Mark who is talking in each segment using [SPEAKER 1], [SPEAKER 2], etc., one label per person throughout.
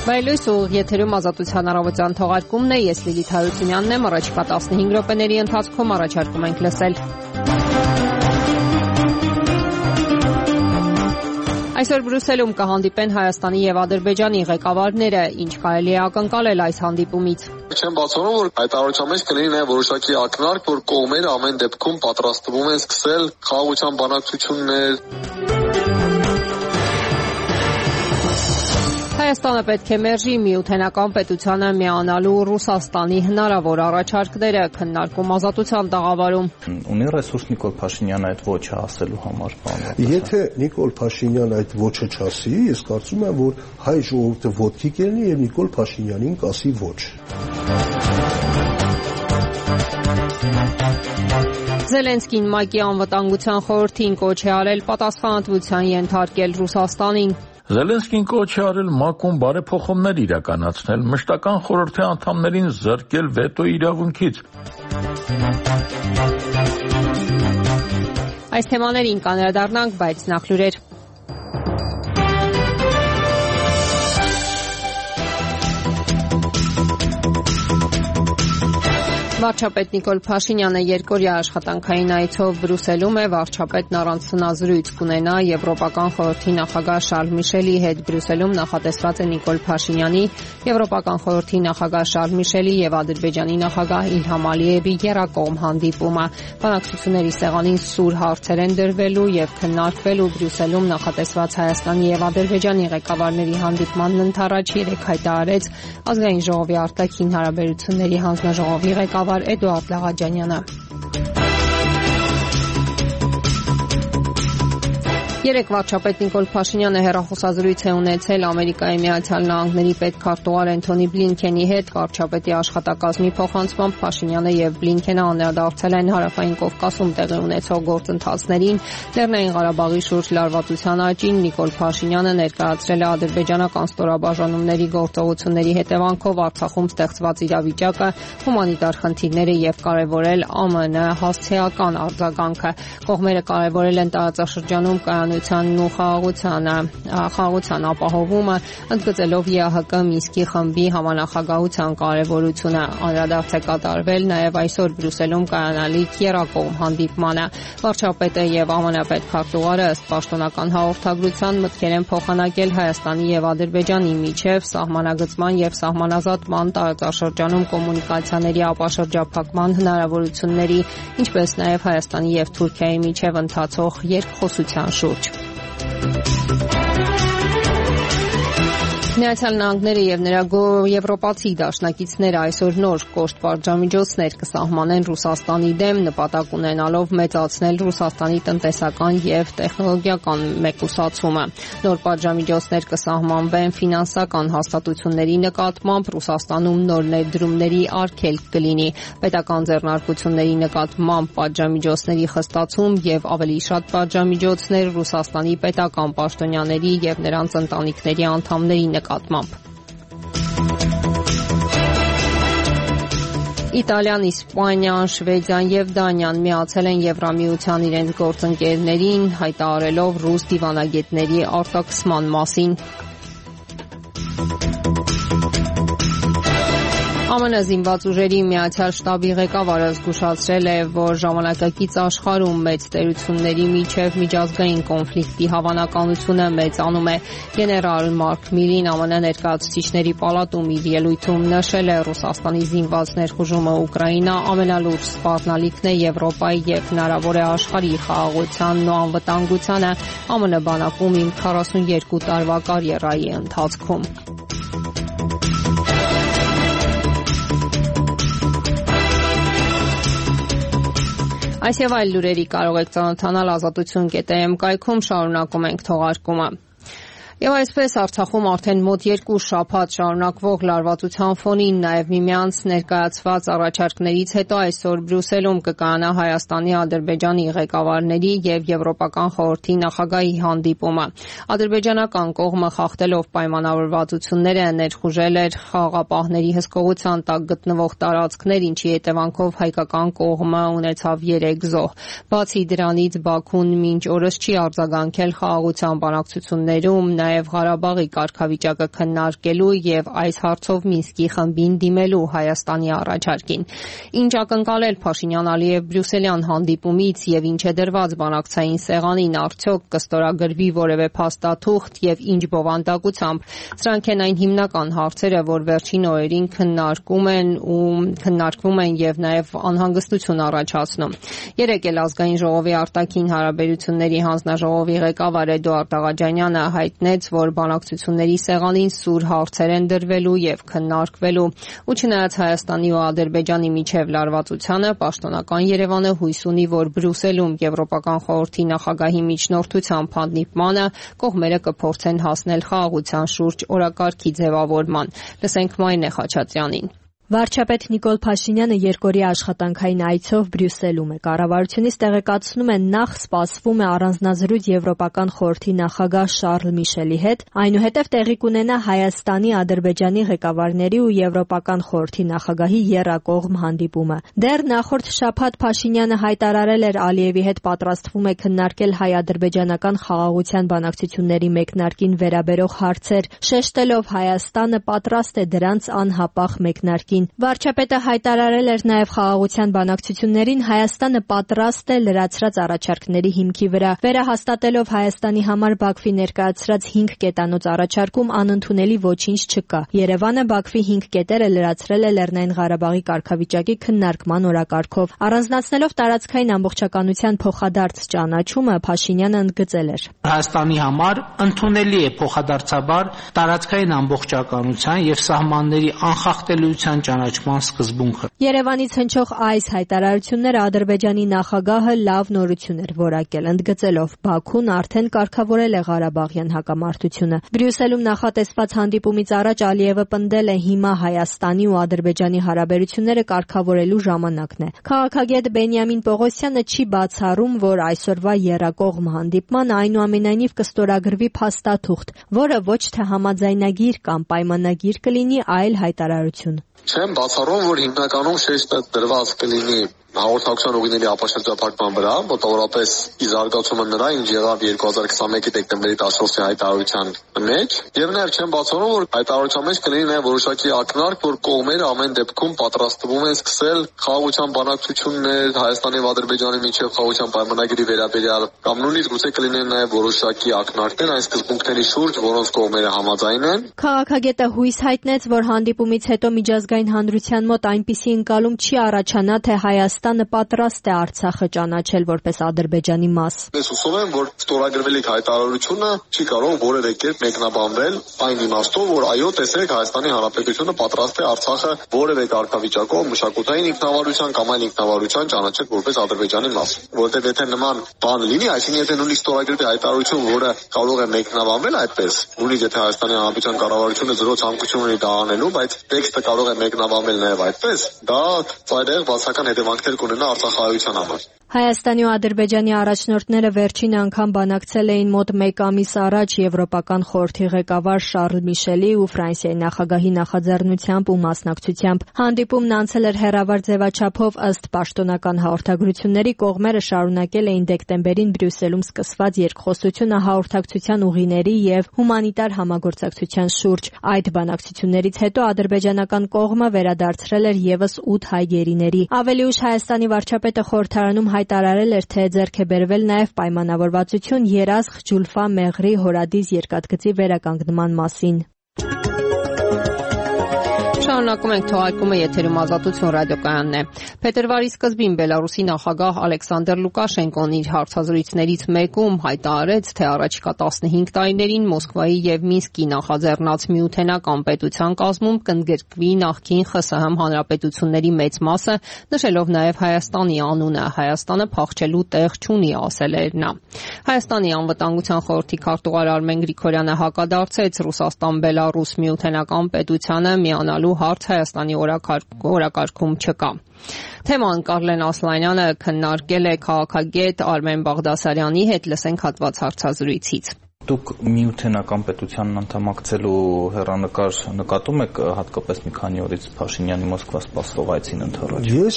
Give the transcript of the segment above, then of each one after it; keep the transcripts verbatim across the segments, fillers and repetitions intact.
[SPEAKER 1] Բայլույս ուղիղ եթերում ազատության առավոտյան թողարկումն է, ես Լիլիթ Հարությունյանն եմ, առաջիկա տասնհինգ րոպեների ընթացքում առաջարկում ենք լսել։ Այսօր Բրյուսելում կհանդիպեն Հայաստանի եւ Ադրբեջանի ղեկավարները, ինչ կարելի է ակնկալել այս հանդիպումից։
[SPEAKER 2] Չեմ բացառում, որ հայտարարության մեջ կլինի նաև որոշակի ակնարկ, որ կողմերը ամեն դեպքում պատրաստվում են սկսել խաղաղության բանակցություններ։
[SPEAKER 1] Հայաստանը պետք է մերժի միութենական պետությանը միանալու Ռուսաստանի հնարավոր առաջարկները, քննարկում ազատության տաղավարում։
[SPEAKER 3] Ունի ռեսուրս Նիկոլ Փաշինյանը այդ ոչը ասելու համար, բան։
[SPEAKER 4] Եթե Նիկոլ Փաշինյանը այդ ոչը չասի, ես կարծում եմ, որ հայ ժողովուրդը ոտքի կելնի եւ Նիկոլ Փաշինյանին կասի ոչ։
[SPEAKER 1] Զելենսկին ՄԱԿ-ի անվտանգության խորհրդին կոչ է արել պատասխանատվության ենթարկել Ռուսաստանին։
[SPEAKER 5] Զելենսկին կոչ է արել ՄԱԿ-ում բարեփոխումներ իրականացնել, մշտական խորհրդի անդամներին զրկել վետո իրավունքից։
[SPEAKER 1] Այս թեմաներին կանդրադառնանք, բայց նախ լուրեր։ Վարչապետ Նիկոլ Փաշինյանը երկօրյա աշխատանքային այցով Բրյուսելում է, վարչապետն առանձնազրույց կունենա Եվրոպական խորհրդի նախագահ Շարլ Միշելի հետ։ Բրյուսելում նախատեսված է Նիկոլ Փաշինյանի, Եվրոպական խորհրդի նախագահ Շարլ Միշելի եւ Ադրբեջանի նախագահ Իլհամ Ալիևի եռակողմ հանդիպումը։ Բանակցությունների սեղանին սուր հարցեր են դրվելու եւ քննարկվելու։ Բրյուսելում նախատեսված Հայաստանի եւ Ադրբեջանի ղեկավարների հանդիպմանն ընդառաջ երեկ հայտարարեց Ազգային ժողովի արտաքին հարաբերությունների հանձնաժողովի ղեկավար Էդուարդ Լաղաջանյանը։ Երեկ վարչապետ Նիկոլ Փաշինյանը հեռախոսազրույց է ունեցել Ամերիկայի Միացյալ Նահանգների պետքարտուղար Էնթոնի Բլինքենի հետ։ Վարչապետի աշխատակազմի փոխանցմամբ Փաշինյանը եւ Բլինքենը անդրադարձել են Հարավային Կովկասում տեղի ունեցող գործընթացներին, Լեռնային Ղարաբաղի շուրջ լարվածության աճին։ Նիկոլ Փաշինյանը ներկայացրել է ադրբեջանական ստորաբաժանումների գործողությունների հետևանքով Արցախում ստեղծված իրավիճակը, հումանիտար խնդիրները եւ կարեւորել ԱՄՆ հասցեական արձագանքը։ Կողմերը կարեւորել են տարածաշրջանում կայանությանն ու խաղաղությանը, խաղաղության ապահովումը, ընդգծելով ԵԱՀԿ Մինսկի խմբի համանախագահության կարևորությունը։ Անդրադարձ է կատարվել նաև այսօր Բրյուսելում կայանալիք եռակողմ հանդիպմանը։ Վարչապետը եւ ԱՄՆ պետքարտուղարը ըստ պաշտոնական հաղորդագրության մտքեր են փոխանակել Հայաստանի եւ Ադրբեջանի միջև սահմանագծման եւ սահմանազատման, տարածաշրջանում կոմունիկացիաների ապաշրջափակման հնարավորությունների, ինչպես նաև Հայաստանի եւ Թուրքիայի միջև ընթացող երկխոսության շուրջ։ Միացյալ Նահանգները եւ նրա եվրոպացի դաշնակիցները այսօր նոր կոշտ պատժամիջոցներ կսահմանեն Ռուսաստանի դեմ, նպատակ ունենալով մեծացնել Ռուսաստանի տնտեսական եւ տեխնոլոգիական մեկուսացումը։ Նոր պատժամիջոցներ կսահմանվեն ֆինանսական հաստատությունների նկատմամբ, Ռուսաստանում նոր ներդրումների արգելք կլինի, պետական ձեռնարկությունների նկատմամբ պատժամիջոցների խստացում եւ ավելի շատ պատժամիջոցներ Ռուսաստանի պետական պաշտոնյաների եւ նրանց ընտանիքների անդամների նկատմամբ։ Իտալիան, Իսպանիան, Շվեդիան եւ Դանիան միացել են Եվրամիության իրենց գործընկերներին, հայտարարելով ռուս դիվանագետների արտաքսման մասին։ ԱՄՆ զինված ուժերի Միացյալ շտաբի ղեկավարը զգուշացրել է, որ ժամանակակից աշխարհում մեծ տերությունների միջև միջազգային կոնֆլիկտի հավանականությունը մեծանում է։ Գեներալ Մարկ Միլին ԱՄՆ ներկայացուցիչների պալատում իր ելույթում նշել է Ռուսաստանի զինված ներխուժումը Ուկրաինա ամենալուրջ սպառնալիքն է Եվրոպայի եւ հնարավոր է աշխարհի խաղաղությանն ու անվտանգությանը ԱՄՆ բանակում իմ քառասունյոթ տարվա կարիերայի ընթացքում։ Այս եւ այլ լուրերի կարող եք ծանոթանալ ազատություն կետ է էմ կայքում, շարունակում ենք թողարկումը։ Եվ այսպես Արցախում արդեն մոտ երկու շաբաթ շարունակվող լարվածության ֆոնին նաև միմյանց ներկայացված առաջարկներից հետո այսօր Բրյուսելում կկայանա Հայաստանի, Ադրբեջանի ղեկավարների եւ Եվրոպական խորհրդի նախագահի հանդիպումը։ Ադրբեջանական կողմը խախտելով պայմանավորվածությունները ներխուժել էր խաղաղապահների հսկողության տակ գտնվող տարածքներ, ինչի հետևանքով հայկական կողմը ունեցավ երեք զոհ։ Բացի դրանից Բաքուն մինչ օրս չի արձագանքել խաղաղության բանակցություններում նաև Ղարաբաղի կարգավիճակը քննարկելու եւ այս հարցով Մինսկի խմբին դիմելու Հայաստանի առաջարկին։ Ինչ ակնկալել Փաշինյան-Ալիև բրյուսելյան հանդիպումից եւ ինչ է դրված բանակցային սեղանին, արդյոք կստորագրվի որևէ փաստաթուղթ եւ ինչ բովանդակությամբ։ Սրանք են այն հիմնական հարցերը, որ վերջին օրերին քննարկում են ու քննարկվում են եւ նաեւ անհանգստություն առաջացնում։ Երեկ էլ ազգային ժողովի արտաքին հարաբերությունների հանձնաժողովի ղեկավար Էդուարդ Աղաջանյանը հայտնեց, որ բանակցությունների սեղանին սուր հարցեր են դրվելու եւ քննարկվելու, ու չնայած Հայաստանի ու Ադրբեջանի միջև լարվածությանը, պաշտոնական Երևանը հույս ունի, որ Բրյուսելում Եվրոպական խորհրդի նախագահի միջնորդությամբ հանդիպմանը կողմերը կփորձեն հասնել խաղաղության շուրջ օրակարգի ձևավորման։ Լսենք Մարինե Խաչատրյանին։
[SPEAKER 6] Վարչապետ Նիկոլ Փաշինյանը երկօրյա աշխատանքային այցով Բրյուսելում է։ Կառավարությունից տեղեկացնում են, նախ սպասվում է առանձնազրույց Եվրոպական խորհրդի նախագահ Շարլ Միշելի հետ, այնուհետև տեղի կունենա Հայաստանի, Ադրբեջանի ղեկավարների ու Եվրոպական խորհրդի նախագահի եռակողմ հանդիպումը։ Դեռ նախորդ շաբաթ Փաշինյանը հայտարարել էր Ալիևի հետ պատրաստվում է քննարկել հայ-ադրբեջանական խաղաղության բանակցությունների մեկնարկին վերաբերող հարցեր, շեշտելով Հայաստանը պատրաստ է դրանց անհապաղ մեկնարկին։ Վարչապետը հայտարարել էր նաև խաղաղության բանակցություններին Հայաստանը պատրաստ է լրացրած առաջարկների հիմքի վրա, վերահաստատելով Հայաստանի համար Բաքվի ներկայացրած հինգ կետանոց առաջարկում անընդունելի ոչինչ չկա։ Երևանը Բաքվի հինգ կետերը լրացրել է Լեռնային Ղարաբաղի կարգավիճակի քննարկման օրակարգով։ Առանձնացնելով տարածքային ամբողջականության փոխադարձ ճանաչումը, Փաշինյանը ընդգծել էր.
[SPEAKER 7] Հայաստանի համար ընդունելի է փոխադարձաբար տարածքային ամբողջականության եւ սահմանների անխախտելիության ճանաչման սկզբունքը։
[SPEAKER 6] Երևանից հնչող այս հայտարարությունները Ադրբեջանի նախագահը լավ նորություն էր որակել, ընդգծելով Բաքուն արդեն կարգավորել է Ղարաբաղյան հակամարտությունը։ Բրյուսելում նախատեսված հանդիպումից առաջ Ալիևը պնդել է հիմա Հայաստանի ու Ադրբեջանի հարաբերությունները կարգավորելու ժամանակն է։ Քաղաքագետ Բենյամին Պողոսյանը չի բացառում, որ այսօրվա եռակողմ հանդիպման այնուամենայնիվ կստորագրվի փաստաթուղթ, որը ոչ թե համաձայնագիր կամ պայմանագիր կլինի, այլ հայտարարություն։
[SPEAKER 2] Չեմ բացառում, որ հիմնականում շեշտը դրված կլինի հաղորդակցության ուղիների ապաշրջափակման վրա, մոտավորապես ի զարգացումը նրա, ինչ եղավ երկու հազար քսաներկու դեկտեմբերի տասնչորսի հայտարարության մեջ, եւ նաեւ չեմ բացառում, որ հայտարարության մեջ կլինի նաեւ որոշակի ակնարկ, որ կողմերը ամեն դեպքում պատրաստվում են սկսել խաղաղության բանակցություններ Հայաստանի եւ Ադրբեջանի միջև խաղաղության պայմանագրի վերաբերյալ, կամ նույնիսկ գուցե կլինեն նաեւ որոշակի ակնարկներ այն սկզբունքների շուրջ, որոնց կողմերը համաձայն են։
[SPEAKER 6] Քաղաքագետը հույս հայտնեց, որ հանդիպումից հետո միջազգային հանրության մոտ այնպիսի ընկալում չի առաջանա, թե Հայաստանը պատրաստ է Արցախը ճանաչել որպես Ադրբեջանի մաս։
[SPEAKER 2] Ես հուսով եմ, որ ստորագրվելիք հայտարարությունը չի կարող որևէ կերպ մեկնաբանվել այն իմաստով, որ այո, տեսեք, Հայաստանի Հանրապետությունը պատրաստ է Արցախը որևէ կարգավիճակով մշակութային ինքնավարության կամ այլ ինքնավարության ճանաչել որպես Ադրբեջանի մաս։ Որտեղ եթե նման բան լինի, այսինքն եթե նույնիսկ ստորագրվի հայտարարություն, որը կարող է մեկնաբանվել այդպես, նույնիսկ եթե Հայաստանի Հանրապետության կառավարությունը զրո ցանկություն ունի դա անելու, բայց տեքստը կարող է մեկնաբանվել նաև այդպես, դա ծայրահեղ բացական հետևանքներ կունենա Արցախահայության համար։
[SPEAKER 6] Հայաստանի ու Ադրբեջանի առաջնորդները վերջին անգամ բանակցել էին մոտ մեկ ամիս առաջ Եվրոպական խորհրդի ղեկավար Շարլ Միշելի ու Ֆրանսիայի նախագահի նախաձեռնությամբ ու մասնակցությամբ։ Հանդիպումն անցել էր հեռավար ձևաչափով, ըստ պաշտոնական հաղորդագրությունների կողմերը շարունակել էին դեկտեմբերին Բրյուսելում սկսված երկխոսությունը հաղորդակցության ուղիների եւ հումանիտար համագործակցության շուրջ։ Այդ բանակցություններից հետո ադրբեջանական կողմը վերադարձրել էր եւս ութ հայ գերիների։ Ավելի ուշ Հայաստանի վարչապետը խորհրդարանում հայտարարել էր, թե ձեռք է բերվել նաև պայմանավորվածություն Երազղ Ջուլֆա Մեղրի հորադիս երկաթգծի վերականգնման մասին։
[SPEAKER 1] Շարունակում ենք թողարկումը, եթերում Ազատություն ռադիոկայանն է։ Փետրվարի սկզբին Բելարուսի նախագահ Ալեքսանդր Լուկաշենկոն իր հարցազրույցներից մեկում հայտարարեց, թե առաջիկա տասնհինգ տարիներին Մոսկվայի եւ Մինսկի նախաձեռնած միութենական պետության կազմում կընդգրկվի նախկին ԽՍՀՄ հանրապետությունների մեծ մասը, նշելով նաեւ Հայաստանի անունը։ Հայաստանը փախչելու տեղ չունի, ասել էր նա։ Հայաստանի անվտանգության խորհրդի քարտուղար Արմեն Գրիգորյանը հակադարձեց Ռուսաստան-Բելարուս միութենական պետությանը միանալու հարց Հայաստանի օրակարգում չկա։ Թեման Կարլեն Ասլանյանը քննարկել է քաղաքագետ Արմեն Բաղդասարյանի հետ, լսենք հատված հարցազրույցից։
[SPEAKER 3] Դուք միութենական պետությանն անդամակցելու հեռանկար նկատում եք հատկապես մի քանի օրից Փաշինյանի Մոսկվա սպասվող այցին ընդառաջ։
[SPEAKER 4] Ես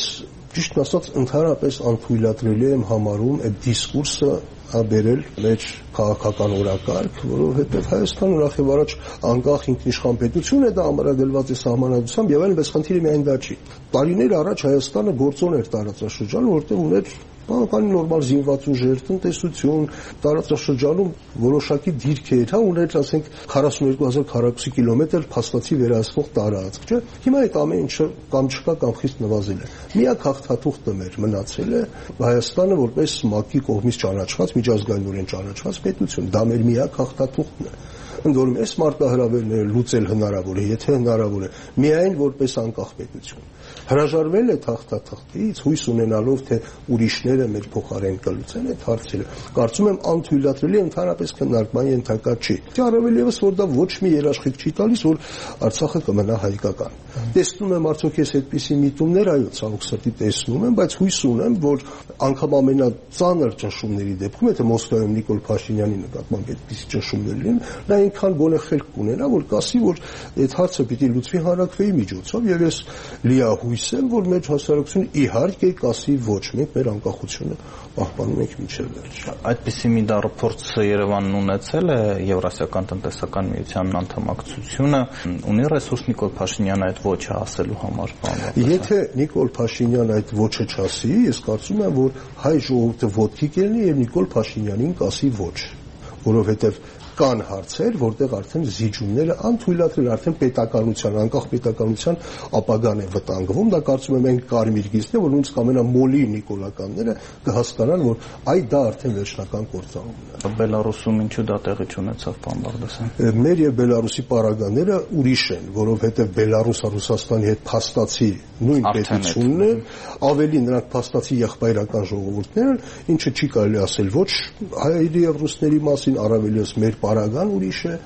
[SPEAKER 4] Ճիշտ ասած, ընդհանրապես անթույլատրելի եմ համարում այդ դիսկուրսը բերել մեր քաղաքական օրակարգ, որովհետև Հայաստանը նախ եւ առաջ անկախ ինքնիշխան պետություն է, դա ամրագրված է սահմանադրությամբ եւ այլն, բայց խնդիրը միայն դա չի։ Տարիներ առաջ Հայաստանը գործոն էր տարածաշրջանում, որտեղ ուներ բավականին նորմալ զինված ուժեր, տնտեսություն, տարածաշրջանում որոշակի դիրքեր, հա, ուներ, ասենք, քառասունուերկու հազար քառակուսի կիլոմետր փաստացի վերահսկող տարածք, չէ՞։ Հիմա այդ ամեն ինչը կամ չկա, կամ խիստ նվազել է։ Միակ հաղթաթուղթը մեր մնացել է Հայաստանը որպես ՄԱԿ-ի կողմից ճանաչված, միջազգայինորեն ճանաչված պետություն։ Դա մեր միակ հաղթաթուղթն է։ Ընդ որում այս մարտահրավերները լուծել հնարավոր է, եթե հնարավոր է, միայն որպես անկախ պետություն։ Հրաժարվել է հաղթաթղթից, հույս ունենալով, թե ուրիշները մեր փոխարեն կլուծեն այդ հարցերը։ Կարծում եմ անթույլատրելի ընդհանրապես քննարկման ենթակա չի։ Առավել ևս, որ դա ոչ մի երաշխիք չի տալիս, որ Արցախը կմնա հայկական։ Տեսնում եմ արդյոք ես այդպիսի միտումներ, այո, ցավոք սրտի տեսնում եմ, բայց հույս ունեմ, որ անգամ ամենածանր ճնշումների դեպքում, եթե Մոսկվայում Նիկոլ Փաշինյանի նկատմամբ այդպիսի ճնշումներ լինեն, նա այնքան գոնե խելք կունենա, որ կասի, որ այդ հարցը պիտի լուծվի հանրաքվեի միջոցով, եւ ես լիահույս եմ, որ մեր հասարակությունը իհարկե կասի ոչ, մենք մեր անկախությունը պահպանում ենք մինչև վերջ։
[SPEAKER 3] Այդպիսի մի դարոփորձ Երևանն ունեցել է Եվրասիական տնտեսական միության անդամակցությունը, ունի ռեսուրս Նիկոլ Փաշինյանը այդ ոչը ասելու համար, պարոն։
[SPEAKER 4] Եթե Նիկոլ Փաշինյանը այդ ոչը չասի, ես կարծում եմ, որ հայ ժողովուրդը ոտքի կելնի եւ Նիկոլ Փաշինյանին կասի ոչ, որովհետեւ կան հարցեր, որտեղ արդեն զիջումները անթույլատրել, արդեն պետականության, անկախ պետականության ապագան է վտանգվում, դա կարծում եմ այն կարմիր գիծն է, որ նույնիսկ ամենամոլի նիկոլականները կհասկանան, որ այ դա արդեն վերջնական կործանումն է։
[SPEAKER 3] Բելարուսում ինչու դա տեղի չունեցավ, պարոն Բաղդասարյան։
[SPEAKER 4] Մեր եւ Բելարուսի պարագաները ուրիշ են, որովհետեւ Բելարուսը Ռուսաստանի հետ փաստացի նույն պետությունն է, ավելի նրանք փաստացի եղբայրական ժողովուրդներ են, ինչը չի կարելի ասել ոչ հայերի եւ ռուսների մասին, առավելևս մեր պարագան ուրիշ է։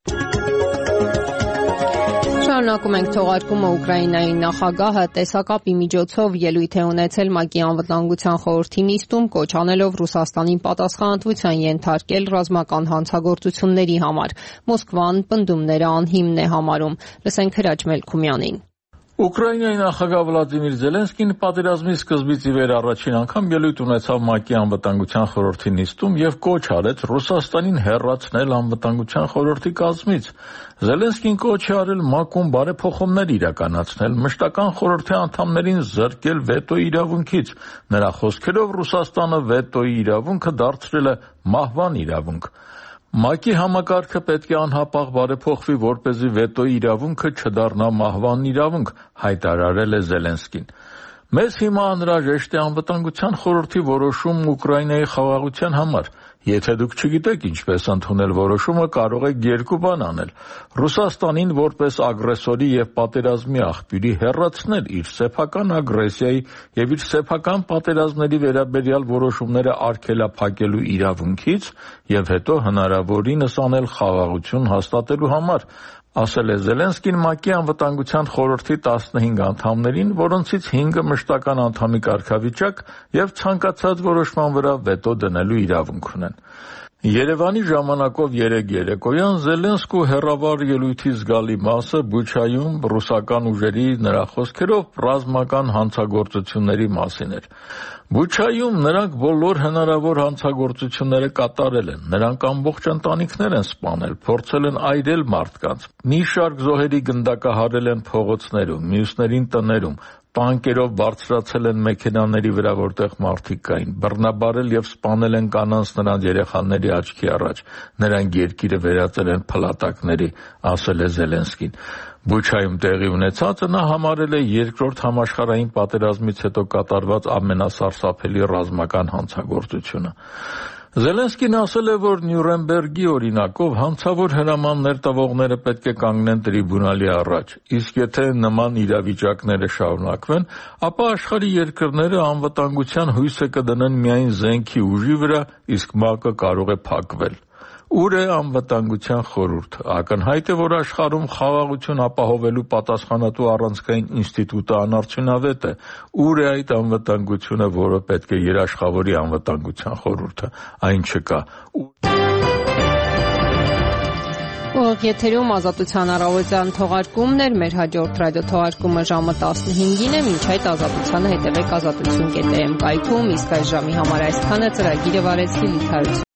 [SPEAKER 1] Շարունակում ենք թողարկումը Ուկրաինայի նախագահը տեսակապի միջոցով ելույթ է ունեցել ՄԱԿ-ի անվտանգության խորհրդի նիստում, կոչ անելով Ռուսաստանին պատասխանատվության ենթարկել ռազմական հանցագործությունների համար։ Մոսկվան պնդումները անհիմն է համարում։ Լսենք Հրաչ Մելքումյանին։
[SPEAKER 5] Ուկրաինայի նախագահ Վլադիմիր Զելենսկին պատերազմի սկզբից ի վեր առաջին անգամ ելույթ ունեցավ ՄԱԿ-ի անվտանգության խորհրդի նիստում եւ կոչ արեց Ռուսաստանին հեռացնել անվտանգության խորհրդի կազմից։ Զելենսկին կոչ է արել ՄԱԿ-ում բարեփոխումներ իրականացնել, մշտական խորհրդի անդամներին զրկել վետոյի իրավունքից։ Նրա խոսքերով Ռուսաստանը վետոյի իրավունքը դարձրել է մահվան իրավունք։ ՄԱԿ-ի համակարգը պետք է անհապաղ բարեփոխվի, որպեսզի վետոյի իրավունքը չդառնա մահվան իրավունք, հայտարարել է Զելենսկին։ Մեզ հիմա անհրաժեշտ է անվտանգության խորհրդի որոշում Ուկրաինայի խաղաղության համար։ Եթե դուք չգիտեք ինչպես ընդունել որոշումը, կարող եք երկու բան անել. Ռուսաստանին որպես ագրեսորի եւ պատերազմի աղբյուրի հեռացնել իր սեփական ագրեսիայի եւ իր սեփական պատերազմների վերաբերյալ որոշումները արգելափակելու իրավունքից եւ հետո հնարավորինս անել խաղաղություն հաստատելու համար, ասել է Զելենսկին ՄԱԿ-ի անվտանգության խորհրդի տասնհինգ անդամներին, որոնցից հինգը մշտական անդամի կարգավիճակ եւ ցանկացած որոշման վրա վետո դնելու իրավունք ունեն։ Երևանի ժամանակով երեկ երեկոյան Զելենսկու հեռավար ելույթի զգալի մասը Բուչայում ռուսական ուժերի նրա խոսքերով ռազմական հանցագործությունների մասին էր։ Բուչայում նրանք բոլոր հնարավոր հանցագործությունները կատարել են, նրանք ամբողջ ընտանիքներ են սպանել, փորձել են այրել մարդկանց, մի շարք զոհերի գնդակահարել են փողոցներում, մյուսներին տներում, տանկերով բարձրացել են մեքենաների վրա, որտեղ մարդիկ կային, բռնաբարել եւ սպանել են կանանց նրանց երեխաների աչքի առաջ, նրանք երկիրը վերածել են փլատակների, ասել է Զելենսկին։ Բուչայում տեղի ունեցածը նա համարել է երկրորդ համաշխարհային պատերազմից հետո կատարված ամենասարսափելի ռազմական հանցագործությունը։ Զելենսկին ասել է, որ Նյուրնբերգի օրինակով հանցավոր հրամաններ տվողները պետք է կանգնեն տրիբունալի առաջ, իսկ եթե նման իրավիճակները շարունակվեն, ապա աշխարհի երկրները անվտանգության հույսը կդնեն միայն զենքի ուժի վրա, իսկ ՄԱԿ-ը կարող է փակվել։ Ուր է անվտանգության խորհուրդը։ Ակնհայտ է, որ աշխարհում խաղաղություն ապահովելու պատասխանատու առանցքային ինստիտուտը անարդյունավետ է։ Ուր է այդ անվտանգությունը, որը պետք է երաշխավորի անվտանգության խորհուրդը։ Այն չկա։
[SPEAKER 1] Ուղիղ եթերում Ազատության առավոտյան թողարկումն էր, մեր հաջորդ ռադիո թողարկումը ժամը տասնհինգին է, մինչ այդ Ազատությանը հետևեք ազատություն կետ էմ կայքում, իսկ այս ժամի համար այսքանը ծրագիրը վարեցրի Լիթարություն